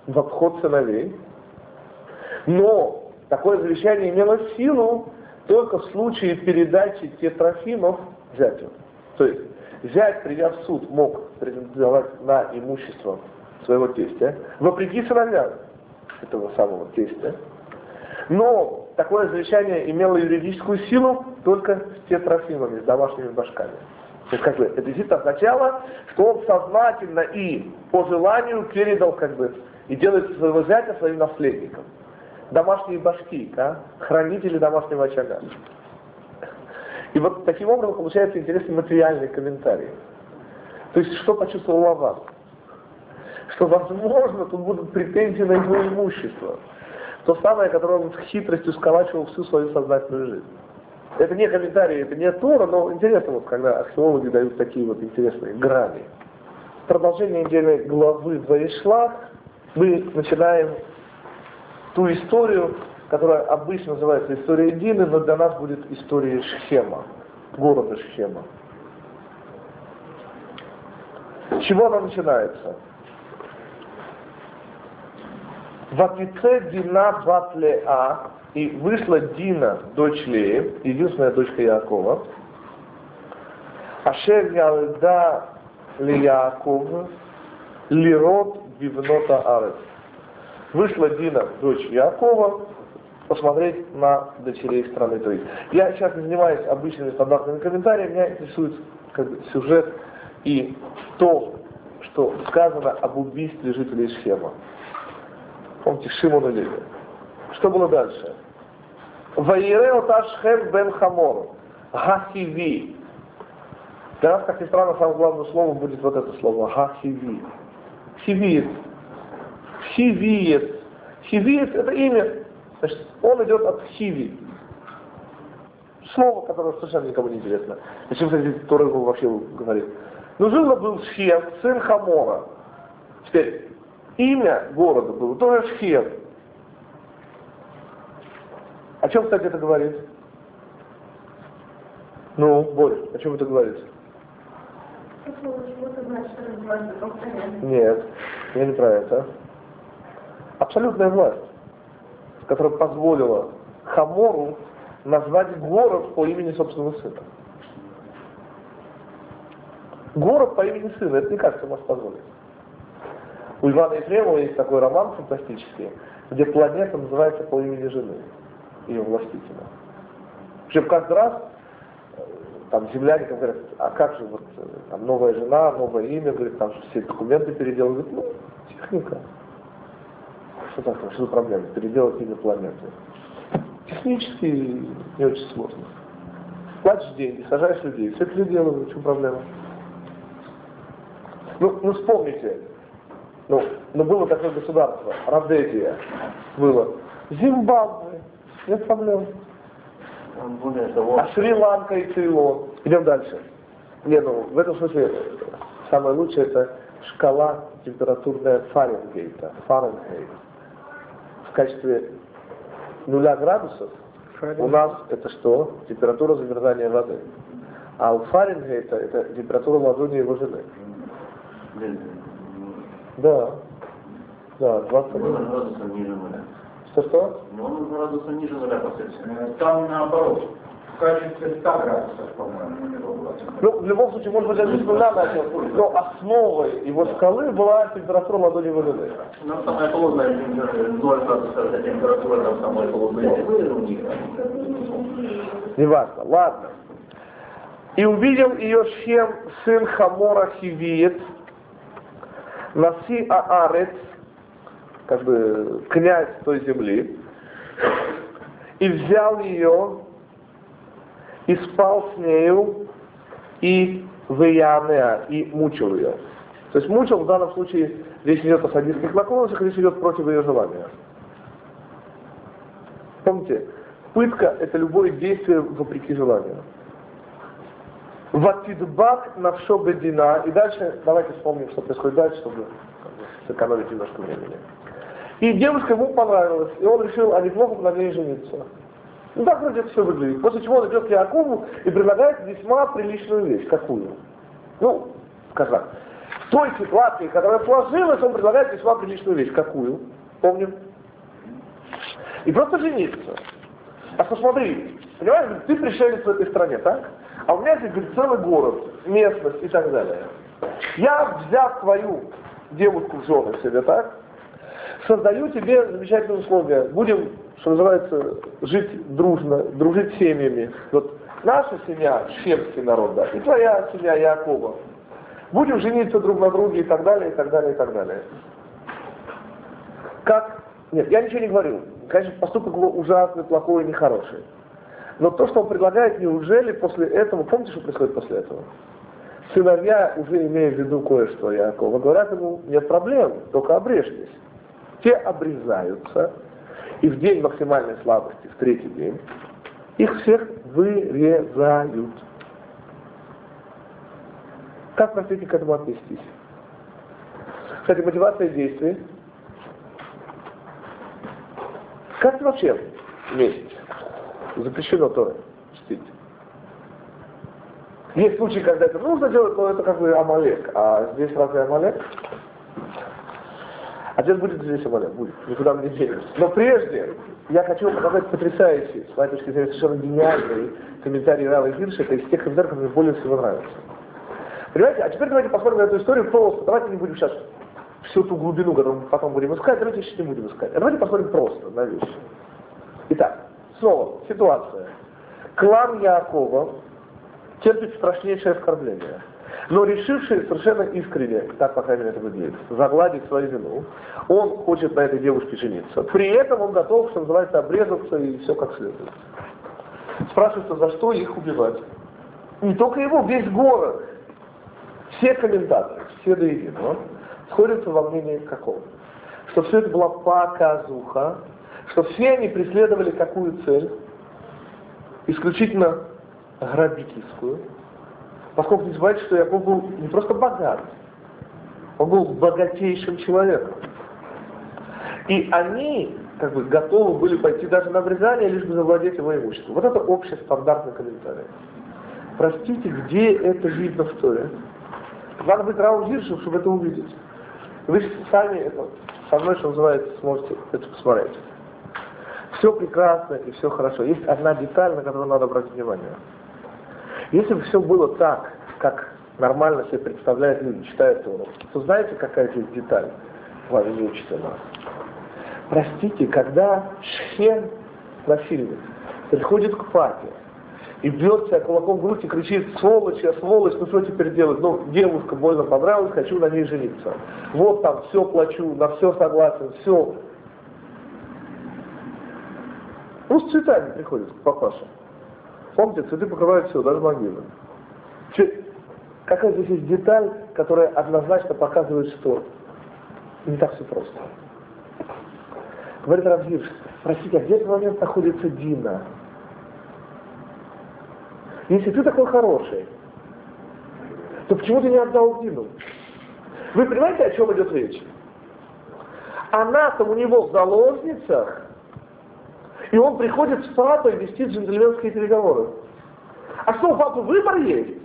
в обход сыновей. Но такое завещание имело силу только в случае передачи тетрофимов зятю. То есть зять, придя в суд, мог претендовать на имущество своего тестя, вопреки сыновьям этого самого тестя. Но такое завещание имело юридическую силу только с тетрофимами, с домашними башками. То есть, это действительно означало, что он сознательно и по желанию передал, и делает своего зятя своим наследником. Домашние башки, хранители домашнего очага. И вот таким образом получается интересный материальный комментарий. То есть, что почувствовал Лаван? Что, возможно, тут будут претензии на его имущество. То самое, которое он с хитростью сколачивал всю свою сознательную жизнь. Это не комментарий, это не Тора, но интересно, когда археологи дают такие интересные грани. Продолжение недельной главы Ваишлах мы начинаем ту историю, которая обычно называется историей Дины, но для нас будет историей Шхема, города Шхема. С чего она начинается? Ватице Дина бат Леа, и вышла Дина, дочь Леи, единственная дочка Яакова. Ашер ялда ли Яаков, лирот бивнота арес. Вышла Дина, дочь Яакова, посмотреть на дочерей страны. То есть я сейчас не занимаюсь обычными стандартными комментариями, меня интересует сюжет и то, что сказано об убийстве жителей Шхема. Помните, Шимон и Леви. Что было дальше? Ваирео Ташхем бен Хамор. Гахиви. Для нас, как ни странно, самым главным словом будет вот это слово. Гахиви. Хивиет. Хивиет. Хивиет — это имя. Значит, он идет от хиви. Слово, которое совершенно никому не интересно. Зачем, кстати, Тора его вообще говорит? Но жил-был Шхем, сын Хамора. Теперь, имя города было тоже Шхем. О чем, кстати, это говорит? Ну, Борь, о чем это говорит? Нет, я не про это. Абсолютная власть, которая позволила Хамору назвать город по имени собственного сына. Город по имени сына, это не кажется может позволить. У Ивана Ефремова есть такой роман фантастический, где планета называется по имени жены, ее властителя. Причем каждый раз там земляне говорят, а как же там новая жена, новое имя, говорит, там все документы переделывают. Говорит, техника. Что такое, что за проблема? Переделать имя планеты. Технически не очень сложно. Платишь деньги, сажаешь людей, все переделывают, в чем проблема? Ну вспомните, было такое государство, Родезия, было. Зимбабве, нет проблем. А Шри-Ланка и Цейлон. Идем дальше. В этом смысле самое лучшее это шкала температурная Фаренгейта. Фаренгейт. В качестве 0 градусов у нас это что? Температура замерзания воды. А у Фаренгейта это температура ладони его жены. Да. Да, 20 градусов ниже нуля. Что? Он градуса ниже нуля посмотрите. Там наоборот. В качестве 100 градусов, по-моему, у него была. В любом случае, может быть, я здесь нуля начал, но основой его скалы была температура ладони его жены. Самая холодная температура, 0 градусов, это температура, там самая холодная у них. Неважно, ладно. И увидел ее Шхем, сын Хамора Хивиет, Наси Аарец, князь той земли, и взял ее, и спал с нею, и веянеа, и мучил ее. То есть мучил в данном случае, речь идет о садистских наклонностях, речь идет против ее желания. Помните, пытка — это любое действие вопреки желанию. Ватидбак навшо бедина. И дальше, давайте вспомним, что происходит дальше, чтобы сэкономить немножко времени. И девушка ему понравилась, и он решил, а неплохо бы на ней жениться. Так вроде это все выглядит. После чего он идет к Яакову и предлагает весьма приличную вещь. Какую? Скажем, в той ситуации, которая сложилась, он предлагает весьма приличную вещь. Какую? Помним? И просто жениться. А что смотри, понимаешь, ты пришелец в этой стране, так? А у меня здесь говорит, целый город, местность и так далее. Я, взяв твою девушку в жены себе, так? Создаю тебе замечательные условия. Будем, что называется, жить дружно, дружить семьями. Вот наша семья, шемский народ, да, и твоя семья, Яакова. Будем жениться друг на друге и так далее, и так далее, и так далее. Как? Нет, я ничего не говорю. Конечно, поступок его ужасный, плохой и нехороший. Но то, что он предлагает, неужели после этого, помните, что происходит после этого? Сыновья, уже имея в виду кое-что Яакова, говорят ему, нет проблем, только обрежьтесь. Те обрезаются, и в день максимальной слабости, в третий день, их всех вырезают. Как, простите, к этому отнестись? Кстати, мотивация действий. Как вообще месть? Запрещено Торой чтить. Есть случаи, когда это нужно делать, но это как бы Амалек. А здесь разве Амалек? Отец будет здесь Амалек, будет. Никуда мы не денемся. Но прежде я хочу вам показать потрясающий, с моей точки зрения, совершенно гениальный комментарий Рава Гирша. Это из тех комментариев, которые мне более всего нравятся. Понимаете? А теперь давайте посмотрим на эту историю просто. Давайте не будем сейчас всю ту глубину, которую мы потом будем искать, давайте сейчас не будем искать. А давайте посмотрим просто на вещи. Итак, снова ситуация. Клан Яакова терпит страшнейшее оскорбление. Но решивший совершенно искренне, так, по крайней мере, это выглядит, загладить свою вину, он хочет на этой девушке жениться. При этом он готов, что называется, обрезаться и все как следует. Спрашивается, за что их убивать? Не только его, весь город. Все комментаторы, все до единого, сходятся во мнении какого? Что все это была показуха, что все они преследовали какую цель? Исключительно грабительскую. Поскольку не забывайте, что Яков был не просто богат, он был богатейшим человеком. И они как бы готовы были пойти даже на обрезание, лишь бы завладеть его имуществом. Вот это общий стандартный комментарий. Простите, где это видно в Торе? Надо быть Равом Гиршем, чтобы это увидеть. Вы сами это, со мной, что называется, сможете это посмотреть. Все прекрасно и все хорошо. Есть одна деталь, на которую надо обратить внимание. Если бы все было так, как нормально себе представляют люди, читают Тору, то знаете, какая здесь деталь вами не учится нас? Простите, когда Шхем, насильник, приходит к папе и бьет себя кулаком в грудь и кричит: сволочь, я сволочь, ну что теперь делать? Ну, девушка больно понравилась, хочу на ней жениться. Вот там, все плачу, на все согласен, все. Ну, с цветами приходит к папаше. Помните, цветы покрывают все, даже могилы. Какая здесь есть деталь, которая однозначно показывает, что не так все просто. Говорит Рав Гирш, простите, а где в этот момент находится Дина? Если ты такой хороший, то почему ты не отдал Дину? Вы понимаете, о чем идет речь? Она-то у него в заложницах, и он приходит с папой вести джентльменские переговоры. А что, у папы выбор есть?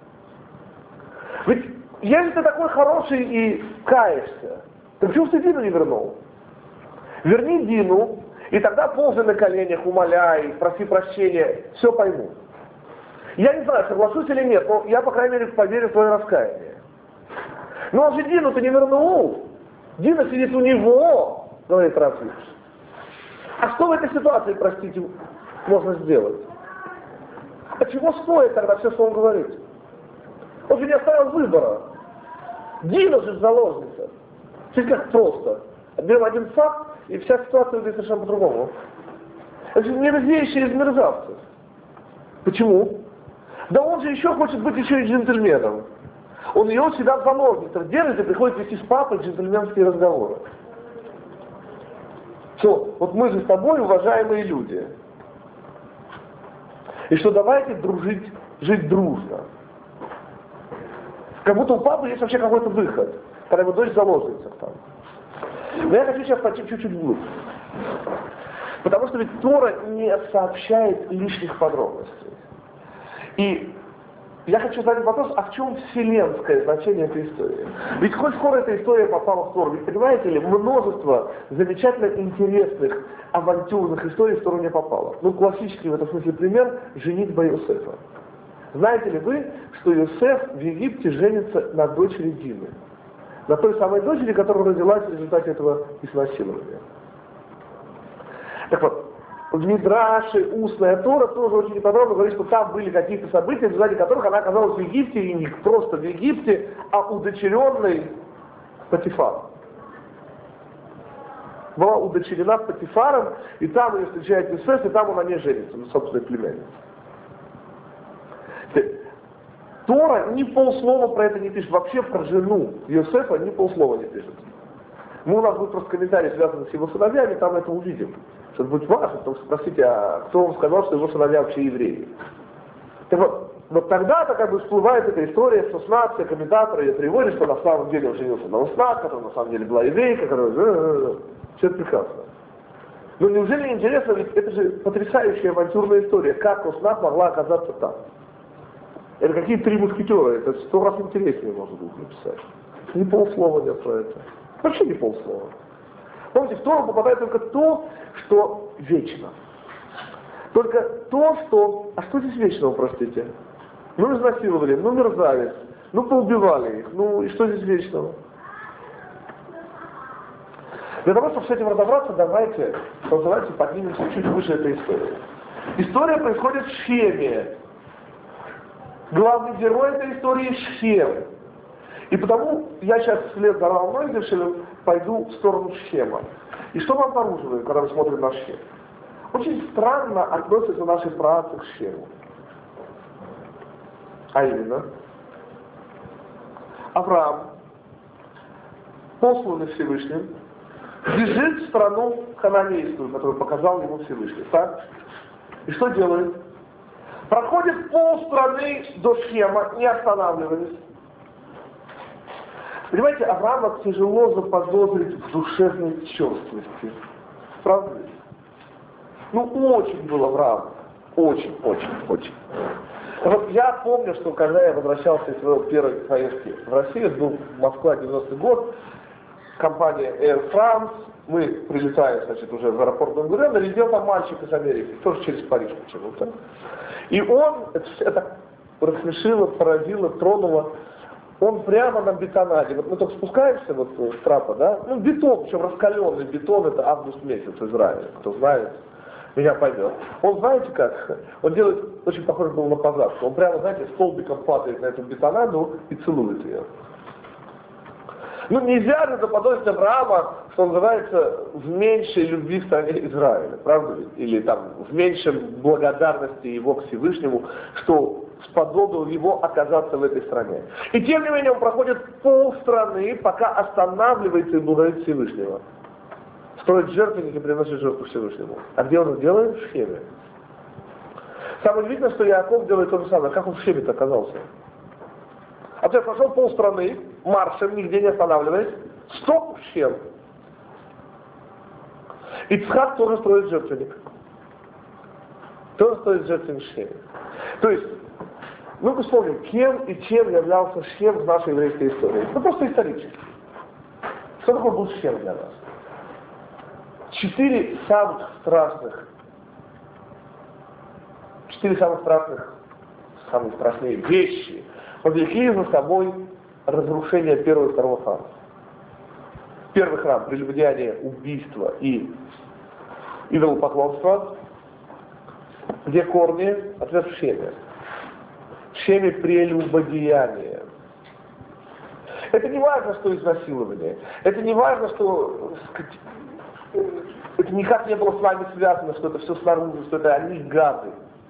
Ведь если ты такой хороший и каешься, то почему ты Дину не вернул? Верни Дину, и тогда ползай на коленях, умоляй, проси прощения, все пойму. Я не знаю, соглашусь или нет, но я, по крайней мере, поверю в твое раскаяние. Но он же Дину-то не вернул. Дина сидит у него, говорит Рав Гирш. А что в этой ситуации, простите, можно сделать? А чего стоит тогда все, что он говорит? Он же не оставил выбора. Дина же заложница. Смотрите, как просто. Берем один факт, и вся ситуация выглядит совершенно по-другому. Это же мерзейшие из мерзавцев. Почему? Да он же еще хочет быть еще и джентльменом. Он ее всегда в заложницах держит и приходит вести с папой джентльменские разговоры. Что, вот мы же с тобой уважаемые люди. И что давайте дружить, жить дружно. Как будто у папы есть вообще какой-то выход, когда его дочь в заложницах там. Но я хочу сейчас пойти чуть-чуть вглубь. Потому что ведь Тора не сообщает лишних подробностей. И я хочу задать вопрос, а в чем вселенское значение этой истории? Ведь хоть скоро эта история попала в Тору, ведь понимаете ли, множество замечательно интересных авантюрных историй в Тору не попало. Ну, классический в этом смысле пример – женитьба Иосифа. Знаете ли вы, что Иосиф в Египте женится на дочери Дины? На той самой дочери, которая родилась в результате этого изнасилования. Так вот, в Мидраше устная Тора тоже очень подробно говорит, что там были какие-то события, в результате которых она оказалась в Египте, и не просто в Египте, а удочеренной Потифаром. Была удочерена Потифаром, и там ее встречает Иосиф, и там он на ней женится, на собственной племяннице. Тора ни полслова про это не пишет. Вообще про жену Иосифа ни полслова не пишет. У нас будет просто комментарий, связанный с его сыновьями, там это увидим. Что это будет важно, потому что спросите, а кто вам сказал, что его сыновья вообще евреи? Так вот тогда-то как бы всплывает эта история, что все комментаторы ее приводят, что на самом деле он женился на Уснат, которая на самом деле была еврейка, которая... Все это прекрасно. Но неужели не интересно, ведь это же потрясающая авантюрная история, как Уснат могла оказаться там? Это какие три мушкетера, это 100 раз интереснее можно будет написать. Ни полслова нет про это. Вообще ни полслова. Помните, в Тору попадает только то, что вечно. Только то, что... А что здесь вечного, простите? Ну, изнасиловали, ну, мерзавец, ну, поубивали их, ну, и что здесь вечного? Для того, чтобы с этим разобраться, давайте поднимемся чуть выше этой истории. История происходит в Шхеме. Главный герой этой истории Шхем. И потому я сейчас вслед за Равом Нойзершелем пойду в сторону Шхема. И что мы обнаруживаем, когда мы смотрим на Шхем? Очень странно относятся наши праотцы к Шхему. А именно, Авраам, посланный Всевышним, бежит в страну хананейскую, которую показал ему Всевышний. Так? И что делает? Проходит полстраны до Шхема, не останавливаясь. Понимаете, Авраама тяжело заподозрить в душевной черствости. Правда? Ну, очень был Авраам. Очень. Вот я помню, что когда я возвращался из своей первой поездки в Россию, был Москва, 90-й год, компания Air France, мы прилетаем, значит, уже в аэропорт Бен-Гуриона, летел там мальчик из Америки, тоже через Париж почему-то. И он, это рассмешило, поразило, тронуло, он прямо на бетонаде, вот мы только спускаемся вот с трапа, да, ну бетон, причем раскаленный бетон, это август месяц в Израиле, кто знает, меня поймет. Он, знаете как, он делает, очень похоже был на позавку, он прямо, знаете, столбиком падает на эту бетонаду и целует ее. Ну нельзя же заподозрить Авраама, что называется, в меньшей любви к стране Израиля, правда ведь? Или там в меньшей благодарности его к Всевышнему, что сподобил его оказаться в этой стране. И тем не менее он проходит полстраны, пока останавливается и благодарит Всевышнего. Строит жертвенник и приносит жертву Всевышнему. А где он это делает? В Шхеме. Самое удивительное, что Иаков делает то же самое. Как он в Шхеме-то оказался? А то я прошел полстраны, маршем, нигде не останавливаясь, стоп в Шхем. Ицхак тоже строит жертвенник. Тоже строит жертвенник в Шхеме. То есть, ну-ка вспомним, кем и чем являлся Шхем в нашей еврейской истории. Ну просто исторически. Что такое был Шхем для нас? 4 самых страшные вещи повлекли за собой разрушение первого и второго храма. Первый храм, прелюбодеяние, убийство и идолопоклонство, где корни, ответ в Шхеме. В Шхеме прелюбодеяние. Это не важно, что изнасилование. Это не важно, что это никак не было с вами связано, что это все снаружи, что это они гады.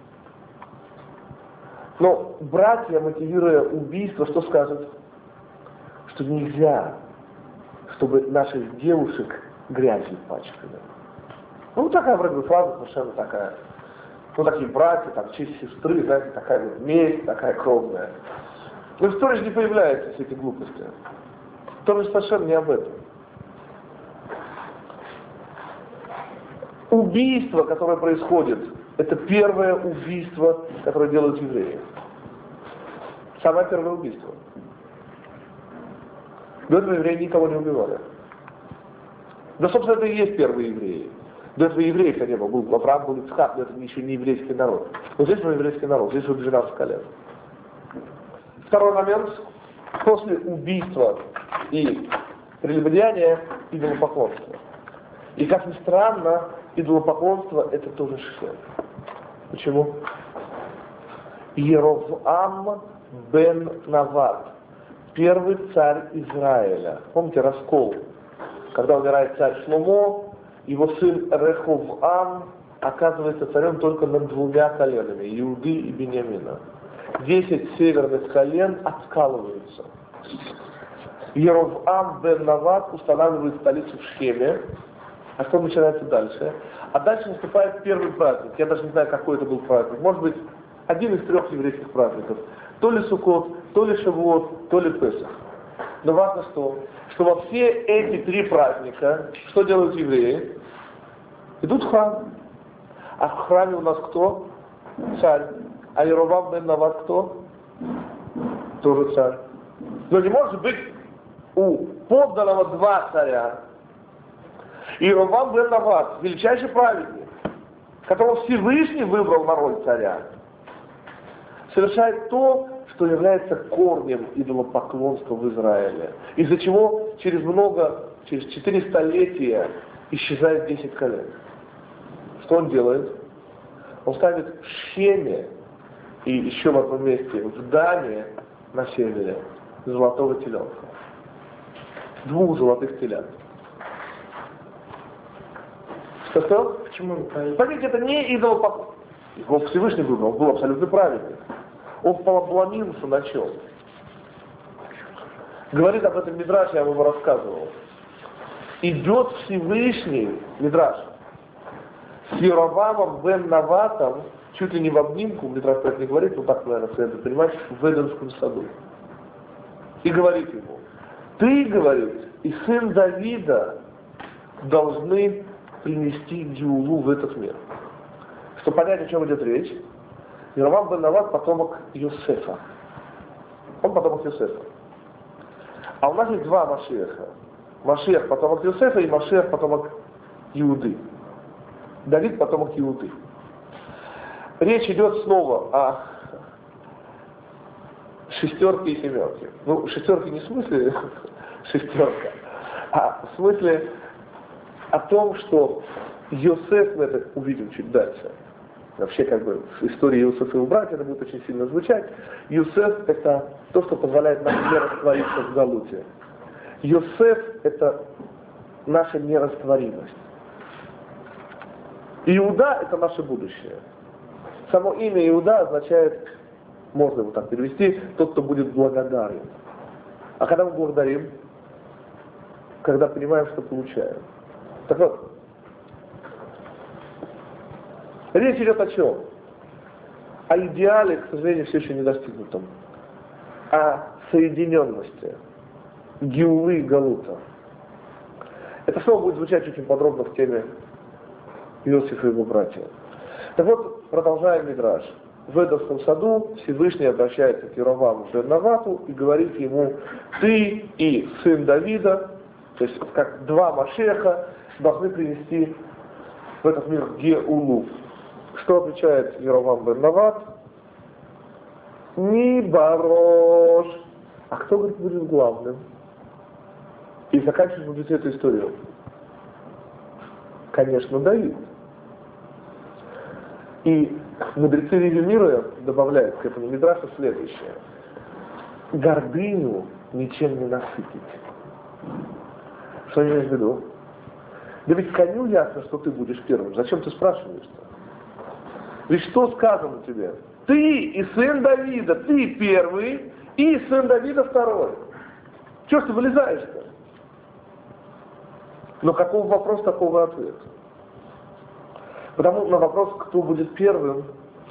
Но братья, мотивируя убийство, что скажут? Что нельзя, чтобы наших девушек грязью пачкали. Ну, такая вроде бы фраза совершенно такая. Ну, такие братья, там, честь сестры, знаете, такая вот месть, такая кровная. Но в истории же не появляются все эти глупости. История совершенно не об этом. Убийство, которое происходит, это первое убийство, которое делают евреи. Самое первое убийство. До этого евреи никого не убивали. Да, собственно, это и есть первые евреи. До этого евреев не было. Был Авраам, был Ицхак, но это еще не еврейский народ. Вот здесь мы еврейский народ, здесь вот 12 колен. Второй момент. После убийства и прелюбодеяния идолопоклонства. И как ни странно, идолопоклонство это тоже Шхем. Почему? Еровам бен Нават, первый царь Израиля. Помните раскол? Когда умирает царь Шломо, его сын Реховам оказывается царем только над 2 коленами, Иуды и Беньямина. 10 северных колен откалываются. Еровам бен Нават устанавливает столицу в Шхеме. А что начинается дальше? А дальше наступает первый праздник. Я даже не знаю, какой это был праздник. Может быть, один из 3 еврейских праздников. То ли Суккот, то ли Шавуот, то ли Песах. Но важно что во все эти 3 праздника, что делают евреи? Идут в храм. А в храме у нас кто? Царь. А Еровам бен Нават кто? Тоже царь. Но не может быть у подданного 2 царя. Еровам бен Нават, величайший праведник, которого Всевышний выбрал на роль царя, совершает то, что является корнем идолопоклонства в Израиле. Из-за чего через 4 столетия исчезает 10 колен. Что он делает? Он ставит в Шхеме и еще в одном месте, в Дане на севере, золотого теленка. 2 золотых телят. Что? Почему он правильно? Смотрите, это не идолопоклонство. Его Всевышний выбрал, он был абсолютно праведник. Он поломился на чем? Говорит об этом Мидраш, я вам его рассказывал. Идет Всевышний, Мидраш, с Еровамом бен Наватом, чуть ли не в обнимку, Мидраш про это не говорит, но так, наверное, следует понимать, в Эдемском саду. И говорит ему, ты, говорит, и сын Давида должны принести Геулу в этот мир. Чтобы понять, о чем идет речь, Еровам бен Нават потомок Йосефа. Он потомок Йосефа. А у нас есть 2 Машиаха. Машиах потомок Йосефа и Машиах потомок Иуды. Давид потомок Иуды. Речь идет снова о 6 и 7. Ну, 6 не в смысле 6, а в смысле о том, что Йосеф, мы это увидим чуть дальше. Вообще, как бы, в истории Иосифа и его братьев это будет очень сильно звучать. Йосеф – это то, что позволяет нам не раствориться в галуте. Йосеф – это наша нерастворимость. Иуда – это наше будущее. Само имя Иуда означает, можно его так перевести, тот, кто будет благодарен. А когда мы благодарим? Когда понимаем, что получаем. Так вот, речь идет о чем? О идеале, к сожалению, все еще не достигнутом. О соединенности. Геулы и Галута. Это слово будет звучать очень подробно в теме Иосифа и его братья. Так вот, продолжаем Мидраш. В Эдемском саду Всевышний обращается к Ероваму бен Навату и говорит ему, ты и сын Давида, то есть как 2 Машеха, должны принести в этот мир Геулу. Что отвечает Еровам бен Нават? Не барош. А кто, говорит, будет главным? И заканчивать будете эту историю. Конечно, Давид. И мудрецы резюмируя добавляют к этому Мидрашу следующее. Гордыню ничем не насытить. Что я имею в виду? Да ведь коню ясно, что ты будешь первым. Зачем ты спрашиваешь-то? Ведь что сказано тебе? Ты и сын Давида, ты первый, и сын Давида второй. Чего ж ты вылезаешь-то? Но каков вопрос, такого ответ. Потому на вопрос, кто будет первым,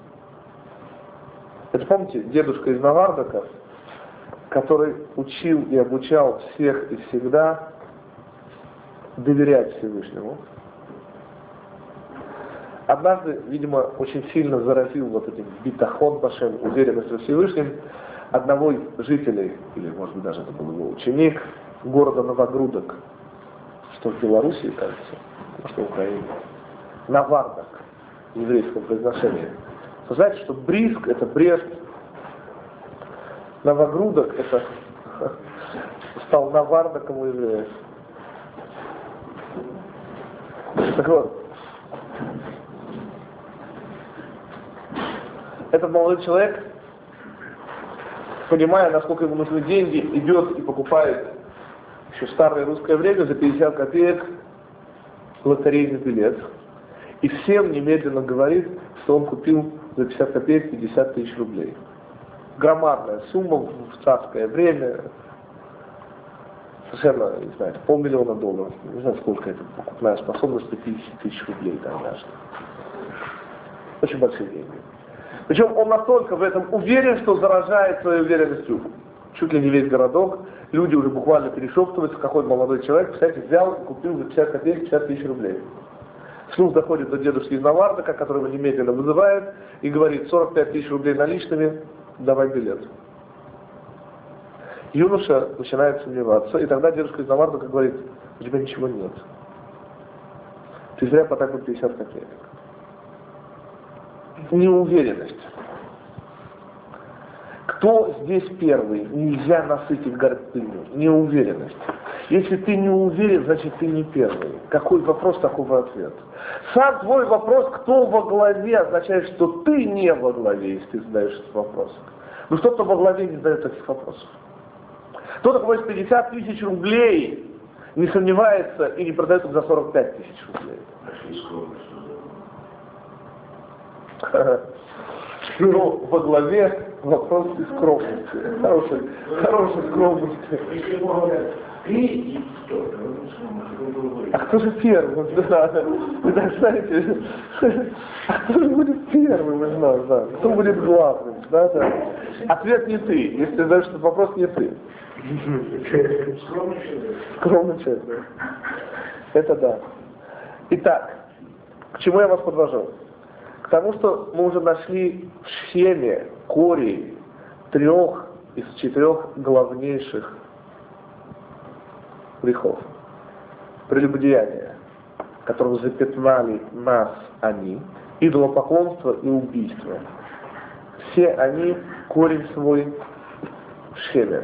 это помните, дедушка из Навардака, который учил и обучал всех и всегда доверять Всевышнему. Однажды, видимо, очень сильно заразил вот этим битахон башем, уверенность во Всевышнем, одного из жителей, или может быть даже это был его ученик, города Новогрудок, что в Белоруссии, кажется, что в Украине, Навардок, в еврейском произношении. Вы знаете, что Бриск это Брест, Новогрудок это стал Навардоком у евреев. Так вот, этот молодой человек, понимая, насколько ему нужны деньги, идет и покупает еще в старое русское время за 50 копеек лотерейный билет. И всем немедленно говорит, что он купил за 50 копеек 50 тысяч рублей. Громадная сумма в царское время. Совершенно, не знаю, $500 000. Не знаю, сколько это покупная способность, 50 тысяч рублей тогда. Очень большие деньги. Причем он настолько в этом уверен, что заражает своей уверенностью чуть ли не весь городок. Люди уже буквально перешептываются, какой молодой человек, представляете, взял и купил за 50 копеек 50 тысяч рублей. Слух доходит до дедушки из Навардока, которого немедленно вызывают, и говорит: 45 тысяч рублей наличными, давай билет. Юноша начинает сомневаться, и тогда дедушка из Навардока говорит: у тебя ничего нет. Ты зря потратил 50 копеек. Неуверенность. Кто здесь первый? Нельзя насытить гордыню. Неуверенность. Если ты не уверен, значит ты не первый. Какой вопрос, такой ответ. Сам твой вопрос, кто во главе, означает, что ты не во главе, если ты задаешь этот вопрос. Но кто-то во главе не задает таких вопросов. Кто-то просит 50 тысяч рублей, не сомневается и не продает их за 45 тысяч рублей. Но во главе вопрос и скромности. Хорошей скромности. А кто же первый? Вы так знаете, а кто же будет первым из нас? Да? Кто будет главным? Да? Ответ не ты. Если ты задаешь этот вопрос, не ты. Скромный человек. Это да. Итак, к чему я вас подвожу? К тому, что мы уже нашли в схеме корень 3 из 4 главнейших грехов. Прелюбодеяние, которым запятнали нас они, идолопоклонство и убийство. Все они корень свой в схеме.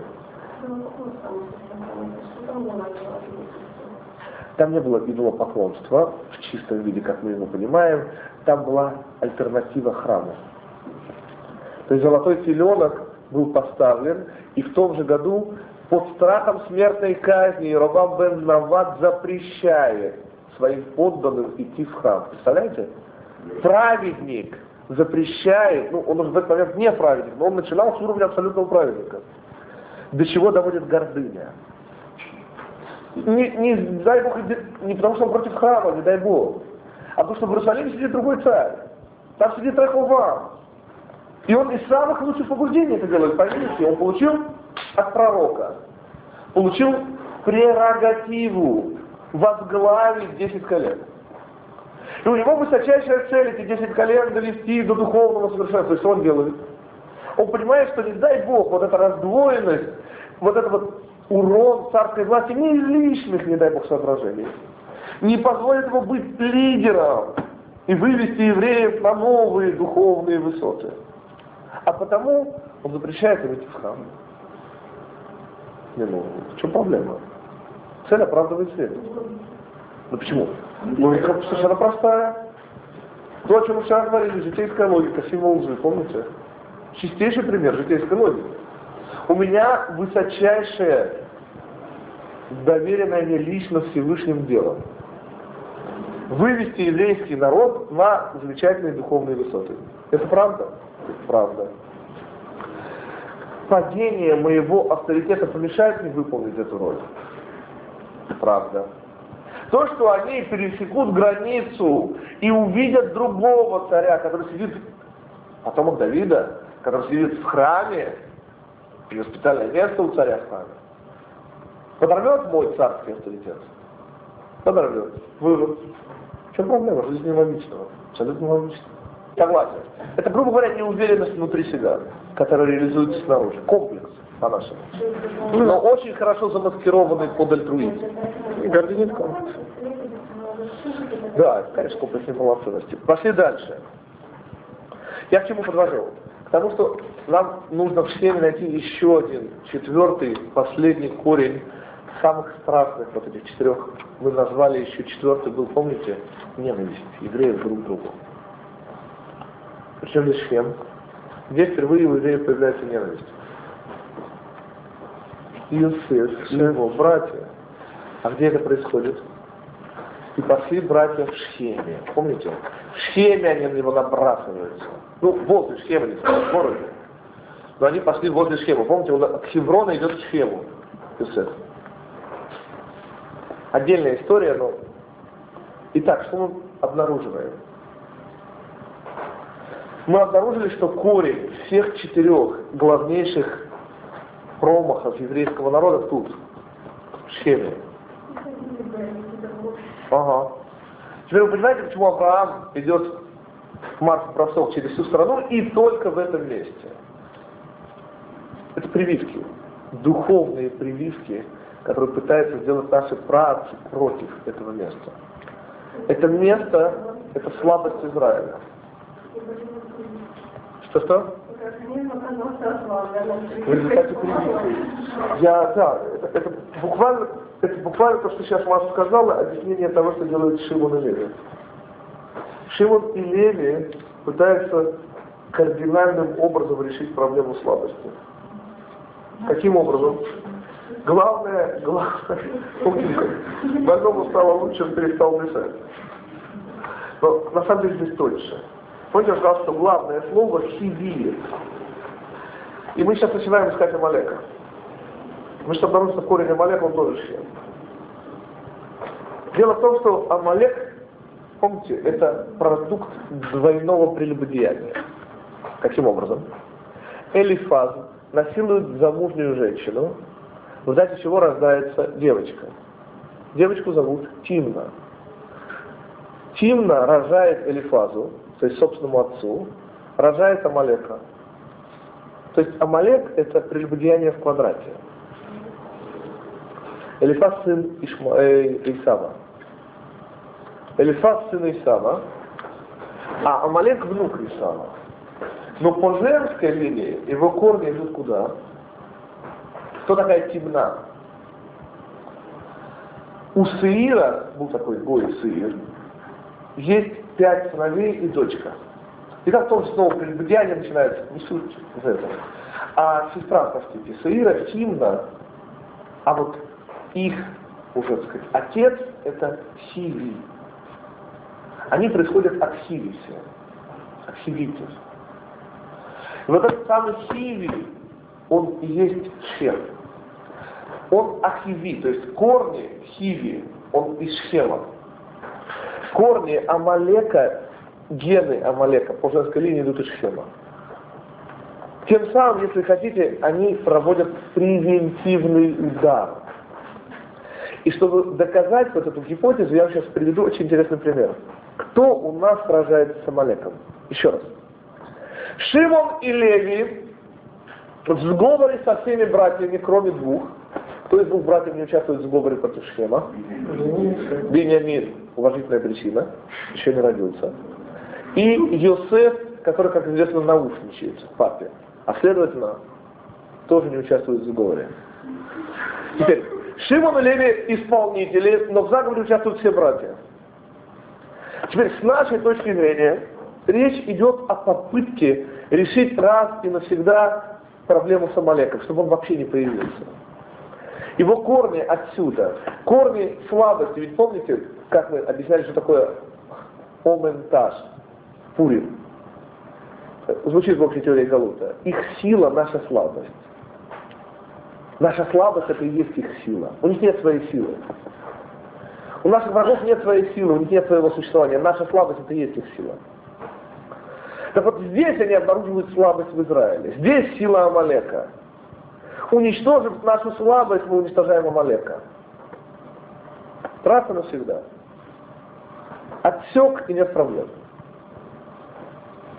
Там не было идолопоклонства в чистом виде, как мы его понимаем, там была альтернатива храму. То есть золотой теленок был поставлен, и в том же году под страхом смертной казни Яровам бен Навад запрещает своим подданным идти в храм. Представляете? Праведник запрещает, он уже в этот момент не праведник, но он начинал с уровня абсолютного праведника. До чего доводит гордыня. Не дай Бог, не потому что он против храма, не дай Бог, а потому что в Иерусалиме сидит другой царь. Там сидит Реховам. И он из самых лучших побуждений это делает. Поймите, он получил от пророка, получил прерогативу возглавить 10 колен. И у него высочайшая цель эти 10 колен довести до духовного совершенства. И что он делает? Он понимает, что не дай Бог, вот эта раздвоенность, вот это вот урон царской власти не из личных, не дай Бог, соображений, не позволит ему быть лидером и вывести евреев на новые духовные высоты. А потому он запрещает им идти в храм. В чем проблема? Цель оправдывает средства. Ну почему? Логика совершенно простая. То, о чем мы вчера говорили, житейская логика, символ лжи, помните? Чистейший пример житейской логики. У меня высочайшее доверенное мне лично Всевышним делом. Вывести еврейский народ на замечательные духовные высоты. Это правда? Правда. Падение моего авторитета помешает мне выполнить эту роль? Правда. То, что они пересекут границу и увидят другого царя, который сидит, потомок Давида, который сидит в храме, у него специальное место у царя в храме, подорвет мой царский авторитет? Подорвет. Вывод. В чем проблема? Жизнь логичного. Абсолютно логично. Согласен. Это, грубо говоря, неуверенность внутри себя, которая реализуется снаружи. Комплекс, по-нашему. Но очень хорошо замаскированный под альтруизм. И гордынет комплекс. Да, это, конечно, комплекс неполноценности. Пошли дальше. Я к чему подвожу? К тому, что нам нужно в схеме найти еще один, четвертый, последний корень самых страшных вот этих четырех. Мы назвали еще четвертый был, помните, ненависть евреев друг к другу. Причем здесь Шхем? Где впервые у евреев появляется ненависть? Иосиф и его братья. А где это происходит? И пошли братья в Шхеме. Помните? В Шхеме они на него набрасываются. Ну, возле Шхема, не в городе. Но они пошли возле Шхема. Помните, он от Хеврона идет к Шхему. Иосиф. Отдельная история, но... Итак, что мы обнаруживаем? Мы обнаружили, что корень всех четырех главнейших промахов еврейского народа тут, в Шхеме. Ага. Теперь вы понимаете, почему Авраам идет в марш-бросок через всю страну и только в этом месте? Это прививки, духовные прививки, которые пытаются сделать наши праотцы против этого места. Это место, это слабость Израиля. Что-что? В результате прививки. Это буквально то, что сейчас Маша сказала, объяснение того, что делают Шимон и Леви. Шимон и Леви пытаются кардинальным образом решить проблему слабости. Каким образом? Главное, больному стало лучше, он перестал дышать. Но на самом деле здесь тоньше. Помните, я сказал, что главное слово «хиви». И мы сейчас начинаем искать Амалека. Мы что обнаружим, что корень Амалека, он тоже Шхем. Дело в том, что Амалек, помните, это продукт двойного прелюбодеяния. Каким образом? Элифаз насилует замужнюю женщину, в результате чего рождается девочка. Девочку зовут Тимна. Тимна рожает Элифазу, то есть собственному отцу, рожает Амалека. То есть Амалек это прелюбодеяние в квадрате. Элифаз сын Исава. Элифаз сын Исава, а Амалек внук Исава. Но по женской линии его корни идут куда? Кто такая Тимна? У Сеира, был такой гой Сеир, есть 5 сыновей и дочка. И так тоже снова прелюбодеяние начинается, не суть из этого. А сестра, простите, Сеира, Тимна, а вот их, уже так сказать, отец это Хиви. Они происходят от Хивиса, от Хивитов. И вот этот самый Хиви, он и есть Шхем. Он Ахиви, то есть корни Хиви, он из Шхема. Корни Амалека, гены Амалека по женской линии идут из Шхема. Тем самым, если хотите, они проводят превентивный удар. И чтобы доказать вот эту гипотезу, я вам сейчас приведу очень интересный пример. Кто у нас сражается с Амалеком? Еще раз. Шимон и Леви в сговоре со всеми братьями, кроме двух. Кто из двух братьев не участвует в сговоре против Шхема? Биньямин, уважительная причина, еще не родился. И Йосеф, который, как известно, наушничает папе. А следовательно, тоже не участвует в сговоре. Теперь, Шимон и Леви исполнители, но в заговоре участвуют все братья. Теперь, с нашей точки зрения, речь идет о попытке решить раз и навсегда проблему с Амалеком, чтобы он вообще не появился. Его корни отсюда. Корни слабости. Ведь помните, как мы объясняли, что такое оментаж, Пурим? Звучит в общей теории Галута. Их сила – наша слабость. Наша слабость – это и есть их сила. У них нет своей силы. У наших врагов нет своей силы, у них нет своего существования. Наша слабость – это и есть их сила. Так вот здесь они обнаруживают слабость в Израиле. Здесь сила Амалека. Уничтожив нашу слабость, мы уничтожаем Амалека. Раз и навсегда. Отсек и нет проблем.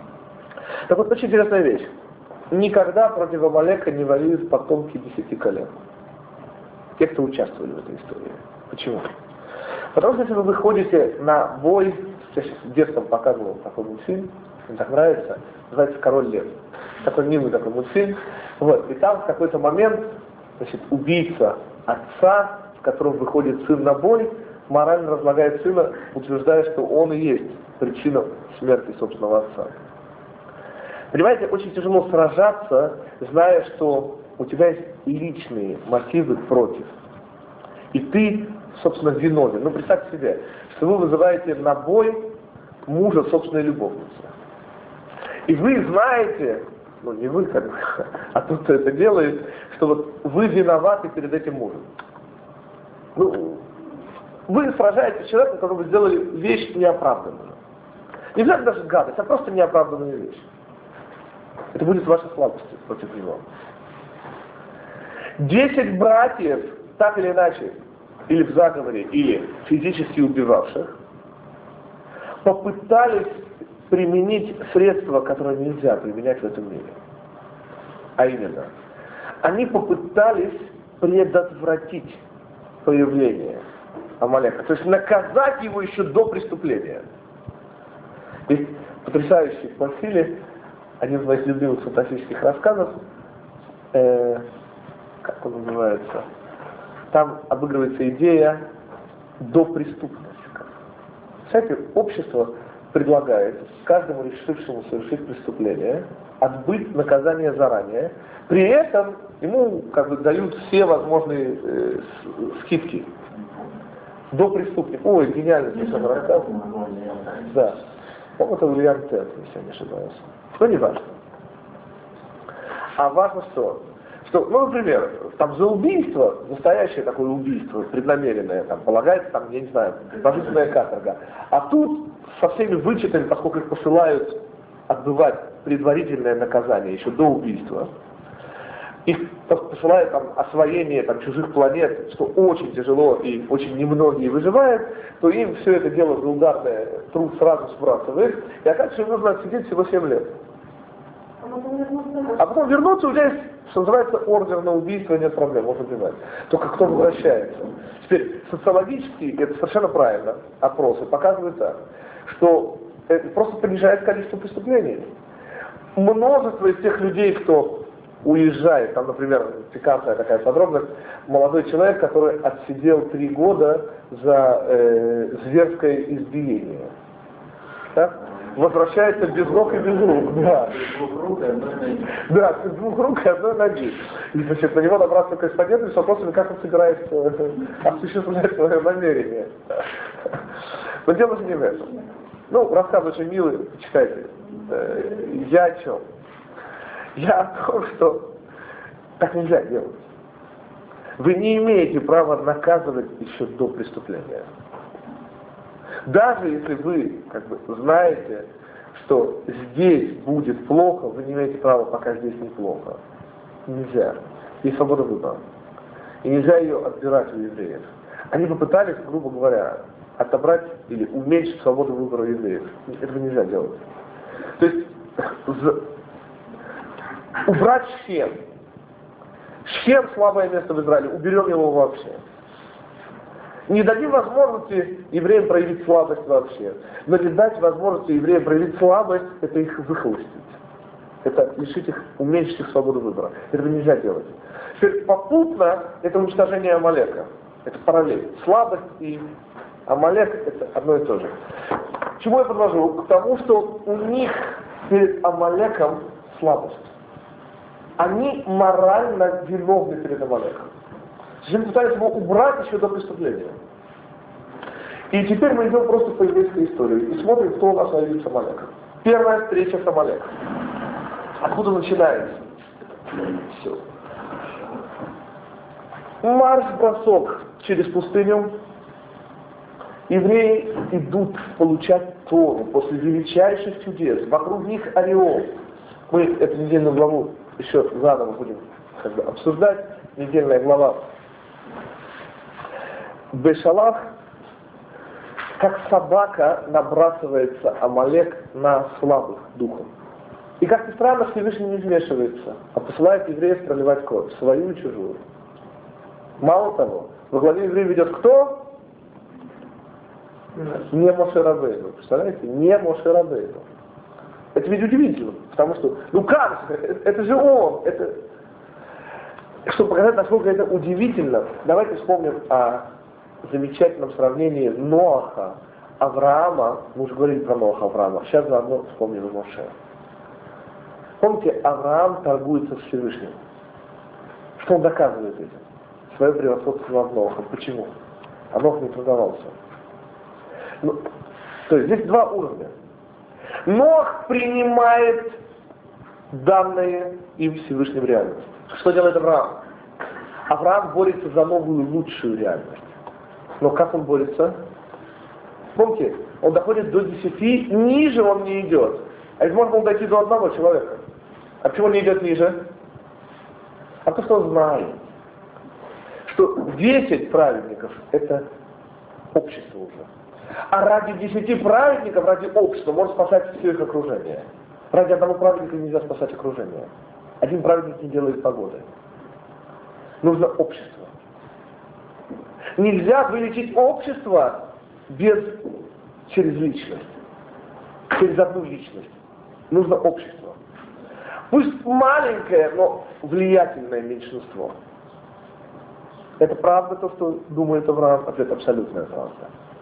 Так вот, очень интересная вещь. Никогда против Амалека не воюют потомки 10 колен. Те, кто участвовали в этой истории. Почему? Потому что если вы выходите на бой, я сейчас в детстве показывал такой мультфильм, мне так нравится, называется «Король лев». Такой милый такой мультфильм. Вот. И там в какой-то момент, значит, убийца отца, с которым выходит сын на бой, морально разлагает сына, утверждая, что он и есть причина смерти собственного отца. Понимаете, очень тяжело сражаться, зная, что у тебя есть личные мотивы против. И ты, собственно, виновен. Ну, представьте себе, что вы вызываете на бой мужа собственной любовницы. И вы знаете, ну не вы, а тот, кто это делает, что вот вы виноваты перед этим мужем. Ну, вы сражаетесь с человеком, которому сделали вещь неоправданную. Не знаю даже гадость, а просто неоправданную вещь. Это будет ваша слабость против него. 10 братьев, так или иначе, или в заговоре, или физически убивавших, попытались применить средства, которые нельзя применять в этом мире. А именно, они попытались предотвратить появление Амалека, то есть наказать его еще до преступления. Есть потрясающий в Марсиле один из моих любимых фантастических рассказов, как он называется, там обыгрывается идея до преступности. Кстати, общество предлагает каждому решившему совершить преступление отбыть наказание заранее, при этом ему как бы дают все возможные скидки до преступления. Ой, гениально совершенно рассказ. Да. По-моему, это Уильям Тент, если я не ошибаюсь. Но не важно. А важно что? Что, ну, например, там за убийство, настоящее такое убийство, преднамеренное, там, полагается, там, я не знаю, пожизненная каторга. А тут со всеми вычетами, поскольку их посылают отбывать предварительное наказание еще до убийства, их посылают там освоение там, чужих планет, что очень тяжело и очень немногие выживают, то им все это дело за ударный труд сразу сбрасывает, и оказывается, им нужно отсидеть всего 7 лет. А потом вернуться, у тебя есть, что называется, ордер на убийство, нет проблем, можно убивать. Только кто возвращается. Теперь, социологически, это совершенно правильно, опросы показывают так, что это просто понижает количество преступлений. Множество из тех людей, кто уезжает, там, например, пикантная такая подробность, молодой человек, который отсидел 3 года за зверское избиение. Так? Возвращается без ног и без рук. Да. Да, без 2 рук и 1 ноги. И, значит, на него набраться корреспонденты с вопросами, как он собирается осуществлять свое намерение. Но дело же не в этом. Ну, рассказ очень милый, почитайте. Я о чем? Я о том, что так нельзя делать. Вы не имеете права наказывать еще до преступления. Даже если вы как бы знаете, что здесь будет плохо, вы не имеете права, пока здесь неплохо. Нельзя. Есть свобода выбора. И нельзя ее отбирать у евреев. Они попытались, грубо говоря, отобрать или уменьшить свободу выбора евреев. Этого нельзя делать. То есть убрать Шхем. Шхем слабое место в Израиле, уберем его вообще. Не дадим возможности евреям проявить слабость вообще. Но не дать возможности евреям проявить слабость, это их выхолостить. Это лишить их, уменьшить их свободу выбора. Этого нельзя делать. Теперь попутно это уничтожение Амалека. Это параллель. Слабость и Амалек это одно и то же. К чему я подвожу? К тому, что у них перед Амалеком слабость. Они морально виновны перед Амалеком. Они пытались его убрать еще до преступления. И теперь мы идем просто по еврейской истории и смотрим, кто у нас воюет с Амалеком. Первая встреча с Амалеком. Откуда начинается? Все. Марш-бросок через пустыню. Евреи идут получать Тору после величайших чудес. Вокруг них ореол. Мы эту недельную главу еще заново будем обсуждать. Недельная глава Бешалах, как собака набрасывается Амалек на слабых духом. И как ни странно, Всевышний не вмешивается, а посылает евреев проливать кровь, свою и чужую. Мало того, во главе евреев ведет кто? Не Моше Рабейну. Представляете? Не Моше Рабейну. Это ведь удивительно, потому что, ну как же, это же он. Это... Чтобы показать, насколько это удивительно, давайте вспомним о замечательном сравнении Ноаха, Авраама. Мы уже говорили про Ноаха, Авраама. Сейчас заодно вспомним и Моше. Помните, Авраам торгуется с Всевышним. Что он доказывает этим? Свое превосходство над Нохом. Почему? А Нох не торговался. Ну, то есть здесь два уровня. Нох принимает данные им Всевышним реальность. Что делает Авраам? Авраам борется за новую, лучшую реальность. Но как он борется? Помните, он доходит до 10, ниже он не идет. А ведь можно было дойти до одного человека. А почему он не идет ниже? А то, что он знает, что 10 праведников – это общество уже. А ради 10 праведников, ради общества, можно спасать все их окружение. Ради одного праведника нельзя спасать окружение. Один праведник не делает погоды. Нужно общество. Нельзя вылечить общество через личность. Через одну личность. Нужно общество. Пусть маленькое, но влиятельное меньшинство. Это правда то, что думает Авраам? Ответ абсолютная правда.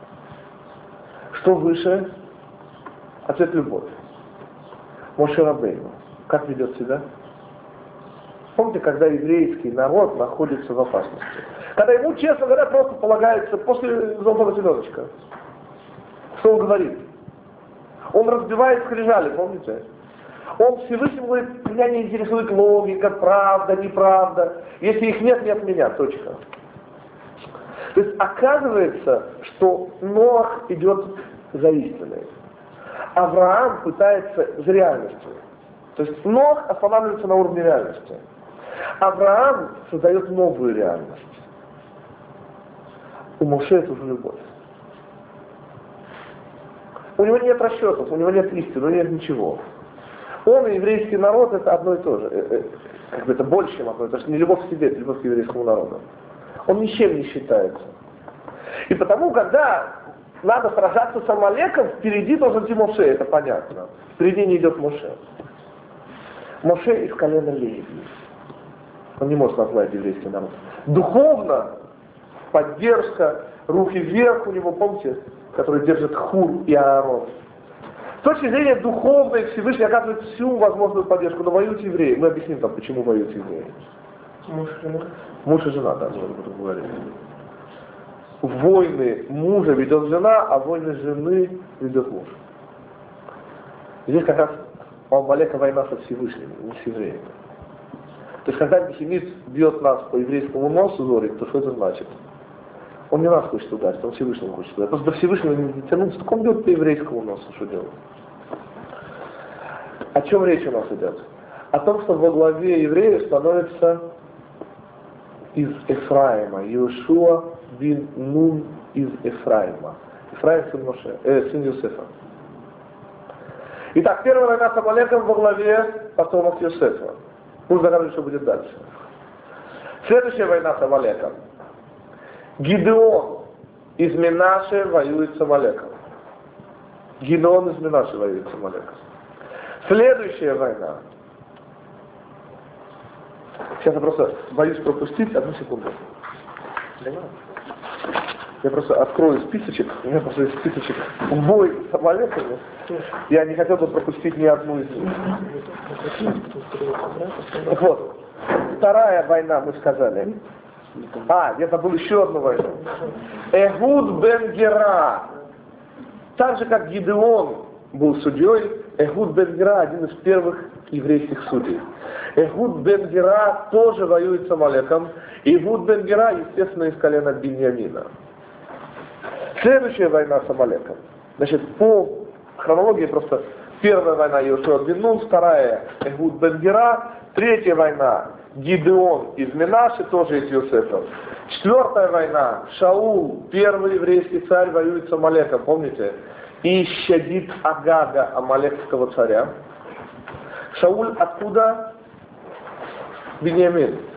Что выше? Ответ любовь. Моше Рабейну. Как ведет себя? Помните, когда еврейский народ находится в опасности? Когда ему, честно говоря, просто полагается после золотого теленочка. Что он говорит? Он разбивает скрижали, помните? Он Всевышнему говорит, меня не интересует логика, правда, неправда. Если их нет, нет меня, точка. То есть оказывается, что Ноах идет за истиной. Авраам пытается за реальностью. То есть Ноах останавливается на уровне реальности. Авраам создает новую реальность. У Моше это уже любовь. У него нет расчетов, у него нет истины, у него нет ничего. Он и еврейский народ это одно и то же. Как бы это больше, чем одно и то же. Не любовь к себе, это любовь к еврейскому народу. Он ничем не считается. И потому, когда надо сражаться с Амалеком, впереди должен идти Моше, это понятно. Впереди не идет Моше. Моше из колена Леви. Он не может возглавить еврейский народ. Духовно, поддержка, руки вверх у него, помните, которые держат Хур и Аарон. С точки зрения духовной Всевышний оказывает всю возможную поддержку, но воюют евреи. Мы объясним там, почему воюют евреи. Муж и жена, да, мы будем говорить. Войны мужа ведет жена, а войны жены ведет муж. Здесь как раз у Амалека война со Всевышним, не с евреями. То есть, когда антисемит бьет нас по еврейскому носу, зорит, то что это значит? Он не нас хочет ударить, он Всевышнего хочет ударить. Просто до Всевышнего не дотянуться, так он бьет по еврейскому носу, что делать? О чем речь у нас идет? О том, что во главе евреев становится из Эфраима, Иошуа бин Нун из Эфраима. Эфраим сын Йосефа. Итак, первая война с Амалеком во главе потомок Йосефа. Нужно говорить, что будет дальше. Следующая война с Амалеком. Гидеон из Менаше воюет с Амалеком. Гидеон из Менаше воюет с Амалеком. Следующая война. Сейчас я просто боюсь пропустить одну секунду. Я просто открою списочек. У меня просто есть списочек бой с Амалеками. Я не хотел бы пропустить ни одну из них. Так вот, вторая война, мы сказали. Я забыл еще одну войну. Эхуд бен Гера. Так же, как Гидеон был судьей, Эхуд бен Гера один из первых еврейских судей. Эхуд бен Гера тоже воюет с Амалеком. И Эхуд бен Гера, естественно, из колена Биньямина. Следующая война с Амалеком. Значит, по хронологии просто первая война Иошуа бен Нун, вторая Эхуд бен Гера, третья война Гидеон из Менаши, тоже из Йосефа. Четвертая война Шаул, первый еврейский царь, воюет с Амалеком, помните? И щадит Агага, амалекского царя. Шауль откуда? Биньямин.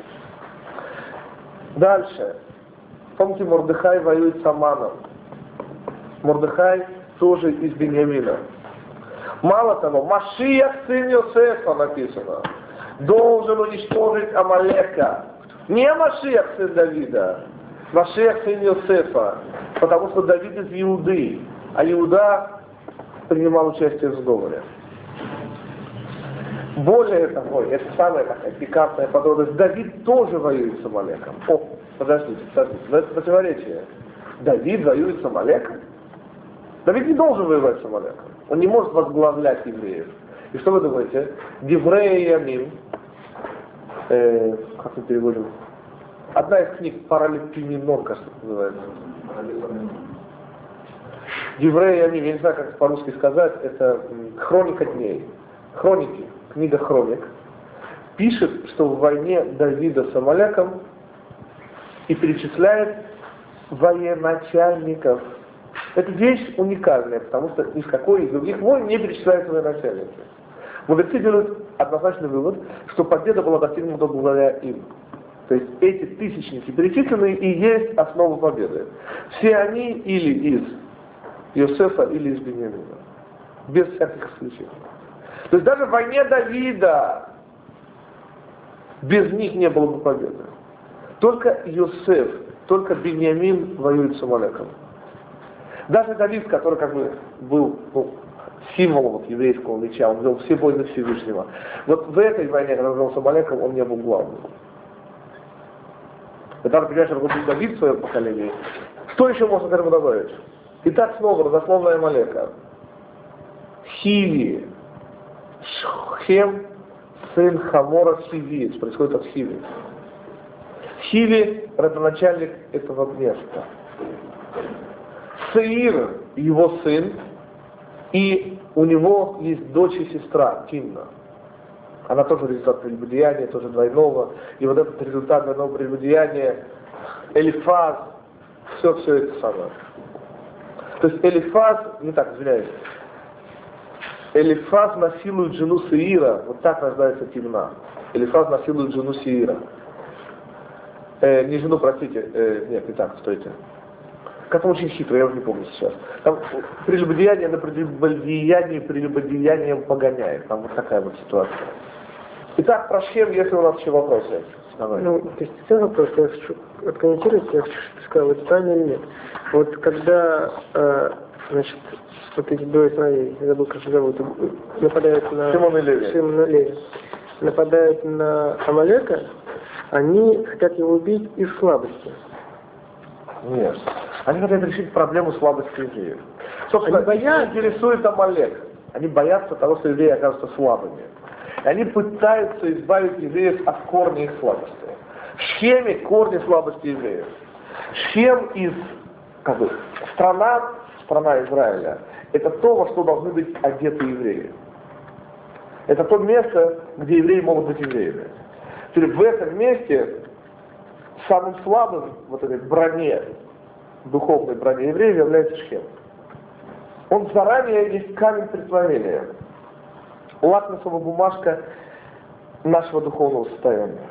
Дальше. Помните, Мордехай воюет с Аманом. Мордехай тоже из Биньямина. Мало того, Машиах, сын Йосефа, написано, должен уничтожить Амалека. Не Машиах, сын Давида, Машиах, сын Йосефа, потому что Давид из Иуды, а Иуда принимал участие в сговоре. Более того, это самая такая пикантная подробность, Давид тоже воюет с Амалеком. О, подождите, это противоречие. Давид воюет с Амалеком? Давид не должен воевать с Амалеком. Он не может возглавлять евреев. И что вы думаете? Диврей Ямим, как мы переводим? Одна из книг Паралипоменон, кажется, называется. Диврей Ямим, я не знаю, как по-русски сказать, это хроника дней. Хроники, книга хроник, пишет, что в войне Давида с Амалеком и перечисляет военачальников. Это вещь уникальная, потому что ни в какой из других войн не перечисляются военачальники. Мудрецы делают однозначный вывод, что победа была достигнута благодаря им. То есть эти тысячники перечисленные и есть основа победы. Все они или из Йосефа, или из Биньямина. Без всяких исключений. То есть даже в войне Давида без них не было бы победы. Только Йосеф, только Биньямин воюет с Амалеком. Даже Давид, который как бы был символом еврейского меча, он вел все войны Всевышнего. Вот в этой войне, когда он вел с Амалеком, он не был главным. Это надо понимать, что был Давид в своем поколении. Что еще можно к этому добавить? Итак, снова родословная Амалека. Хиви. Шхем, сын Хамора, Хивиец, происходит от Хиви. Хиви – родоначальник этого места. Сеир – его сын, и у него есть дочь и сестра, Тимна. Она тоже результат прелюбодеяния, тоже двойного. И вот этот результат двойного прелюбодеяния, Элифаз, все это самое. То есть Элифаз, не так, извиняюсь, Элифаз насилует жену Сеира, вот так рождается Тимна. Элифаз насилует жену Сеира. Не жену, простите, нет, не так, стойте. Как-то очень хитро, я уже не помню сейчас. Там прелюбодеяние на прелюбодеянием погоняет. Там вот такая вот ситуация. Итак, про Шхем, если у нас еще вопросы. Давай. Ну, то есть это вопрос, я хочу откомментировать, я хочу, что ты сказал, это правильно или нет. Вот когда, значит, вот эти двое сыновей, я забыл, как их зовут, нападают на Шимон и Леви, нападают на Амалека, они хотят его убить из слабости. Нет. Они хотят решить проблему слабости евреев. Собственно, их интересует Амалек. Они боятся того, что евреи окажутся слабыми. И они пытаются избавить евреев от корня их слабости. В Шхеме корни слабости евреев. Шхем из, страна Израиля, это то, во что должны быть одеты евреи. Это то место, где евреи могут быть евреями. То есть в этом месте самым слабым в этой броне, духовной броне евреев является Шхем. Он заранее есть камень преткновения. Лакмусовая бумажка нашего духовного состояния.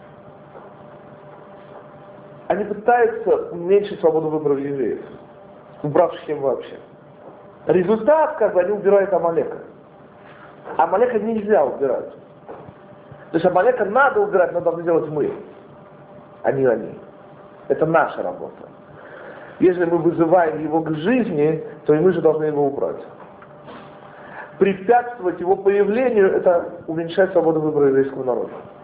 Они пытаются уменьшить свободу выбора евреев, убрав Шхем вообще. Результат, они убирают Амалека. Амалека нельзя убирать. То есть Амалека надо убирать, но должны делать мы, а не они. Это наша работа. Если мы вызываем его к жизни, то и мы же должны его убрать. Препятствовать его появлению – это уменьшать свободу выбора еврейского народа.